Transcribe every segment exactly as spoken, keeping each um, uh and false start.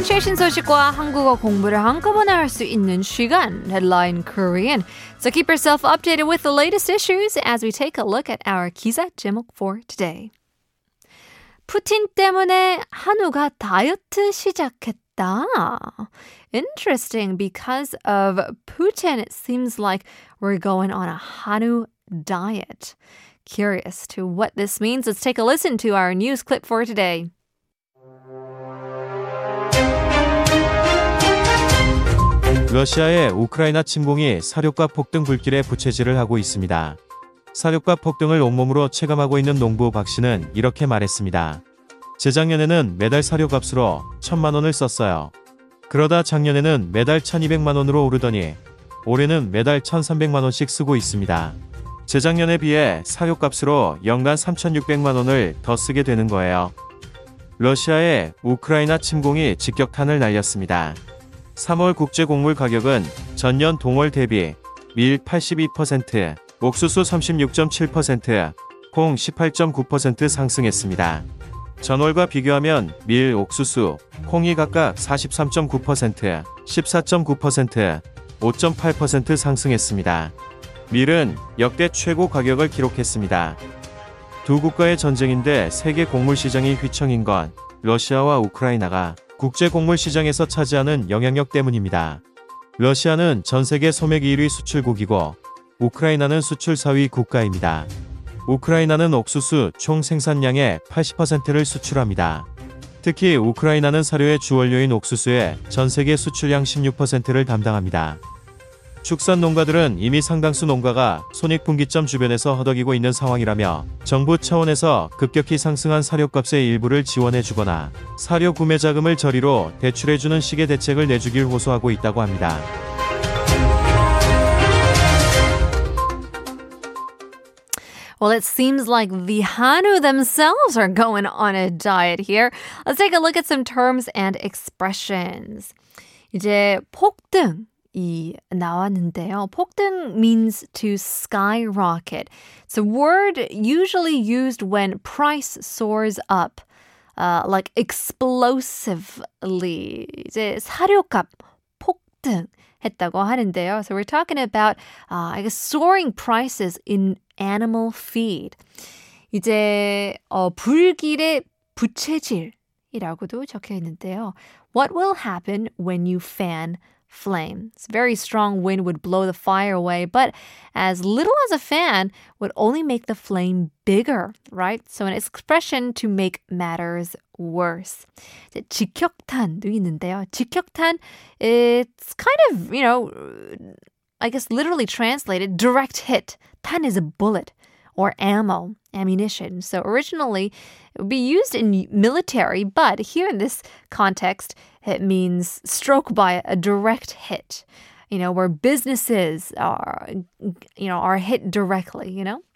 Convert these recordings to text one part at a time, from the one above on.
최신 소식과 한국어 공부를 한꺼번에 할 수 있는 시간, Headline Korean. So keep yourself updated with the latest issues as we take a look at our 기사 제목 for today. 푸틴 때문에 한우가 다이어트 시작했다. Interesting. Because of Putin, it seems like we're going on a 한우 diet. Curious to what this means. Let's take a listen to our news clip for today. 러시아의 우크라이나 침공이 사료값 폭등 불길에 부채질을 하고 있습니다. 사료값 폭등을 온몸으로 체감하고 있는 농부 박 씨는 이렇게 말했습니다. 재작년에는 매달 사료값으로 천만 원을 썼어요. 그러다 작년에는 매달 천이백만 원으로 오르더니 올해는 매달 천삼백만 원씩 쓰고 있습니다. 재작년에 비해 사료값으로 연간 삼천육백만 원을 더 쓰게 되는 거예요. 러시아의 우크라이나 침공이 직격탄을 날렸습니다. 삼월 국제곡물 가격은 전년 동월 대비 밀 팔십이 퍼센트, 옥수수 삼십육 점 칠 퍼센트, 콩 십팔 점 구 퍼센트 상승했습니다. 전월과 비교하면 밀, 옥수수, 콩이 각각 사십삼 점 구 퍼센트, 십사 점 구 퍼센트, 오 점 팔 퍼센트 상승했습니다. 밀은 역대 최고 가격을 기록했습니다. 두 국가의 전쟁인데 세계 곡물 시장이 휘청인 건 러시아와 우크라이나가 국제 곡물 시장에서 차지하는 영향력 때문입니다. 러시아는 전 세계 소맥 일 위 수출국이고 우크라이나는 수출 사 위 국가입니다. 우크라이나는 옥수수 총 생산량의 팔십 퍼센트를 수출합니다. 특히 우크라이나는 사료의 주원료인 옥수수의 전 세계 수출량 십육 퍼센트를 담당합니다. 축산 농가들은 이미 상당수 농가가 손익분기점 주변에서 허덕이고 있는 상황이라며 정부 차원에서 급격히 상승한 사료값의 일부를 지원해주거나 사료 구매 자금을 저리로 대출해주는 식의 대책을 내주길 호소하고 있다고 합니다. Well, it seems like the Hanu themselves are going on a diet here. Let's take a look at some terms and expressions. 이제 폭등. 이 나왔는데요. 폭등 means to skyrocket. It's a word usually used when price soars up, uh, like explosively. 이제 사료값 폭등 했다고 하는데요. So we're talking about, uh, I guess, soaring prices in animal feed. 이제 어, 불길의 부채질이라고도 적혀 있는데요. What will happen when you fan flames? Very strong wind would blow the fire away, but as little as a fan would only make the flame bigger, right? So an expression to make matters worse. 이제 직격탄도 있는데요. 직격탄, it's kind of, you know, I guess literally translated, direct hit. 탄 is a bullet or ammo, ammunition. So originally, it would be used in military, but here in this context, it means stroke by a direct hit, you know, where businesses are, you know, are hit directly, you know.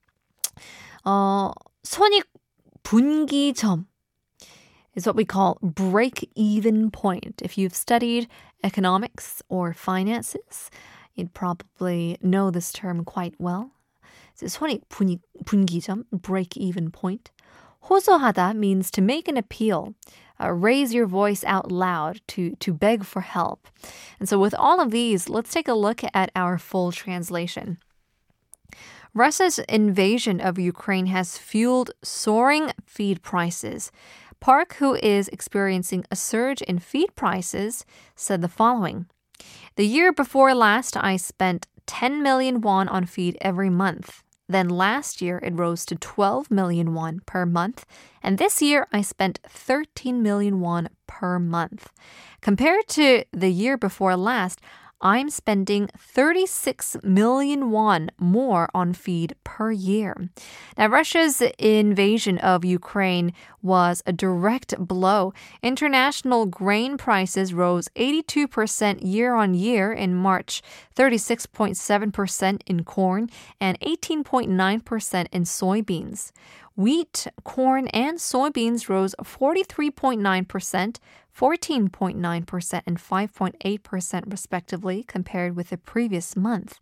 어, 손익 분기점 is what we call break-even point. If you've studied economics or finances, you'd probably know this term quite well. 손익 분기점, break-even point. 호소하다 means to make an appeal, uh, raise your voice out loud, to, to beg for help. And so with all of these, let's take a look at our full translation. Russia's invasion of Ukraine has fueled soaring feed prices. Park, who is experiencing a surge in feed prices, said the following. The year before last, I spent ten million won on feed every month. Then last year, it rose to twelve million won per month. And this year, I spent thirteen million won per month. Compared to the year before last, I'm spending thirty-six million won more on feed per year. Now, Russia's invasion of Ukraine was a direct blow. International grain prices rose eighty-two percent year on year in March, thirty-six point seven percent in corn, and eighteen point nine percent in soybeans. Wheat, corn, and soybeans rose forty-three point nine percent, fourteen point nine percent, and five point eight percent respectively compared with the previous month.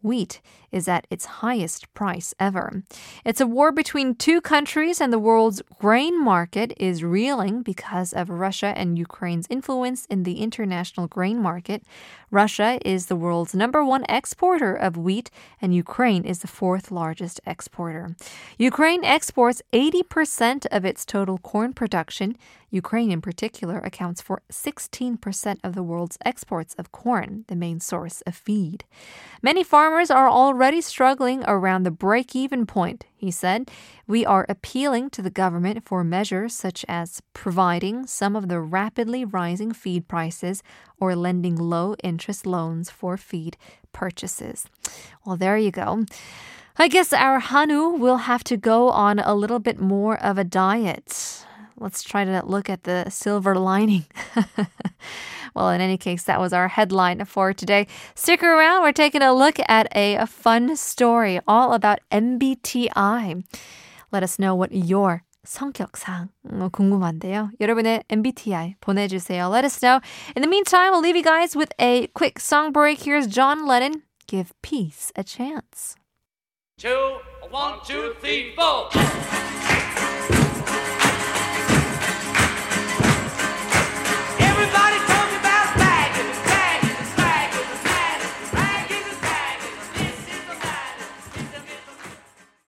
Wheat is at its highest price ever. It's a war between two countries, and the world's grain market is reeling because of Russia and Ukraine's influence in the international grain market. Russia is the world's number one exporter of wheat, and Ukraine is the fourth largest exporter. Ukraine exports eighty percent of its total corn production. Ukraine, in particular, accounts for sixteen percent of the world's exports of corn, the main source of feed. Many farmers are already struggling around the break-even point, he said. We are appealing to the government for measures such as providing some of the rapidly rising feed prices or lending low-interest loans for feed purchases. Well, there you go. I guess our Hanwoo will have to go on a little bit more of a diet. Let's try to look at the silver lining. Well, in any case, that was our headline for today. Stick around. We're taking a look at a, a fun story all about M B T I. Let us know what your 성격상 궁금한데요. 여러분의 M B T I 보내주세요. Let us know. In the meantime, we'll leave you guys with a quick song break. Here's John Lennon. Give peace a chance. Two, one, two, three, four.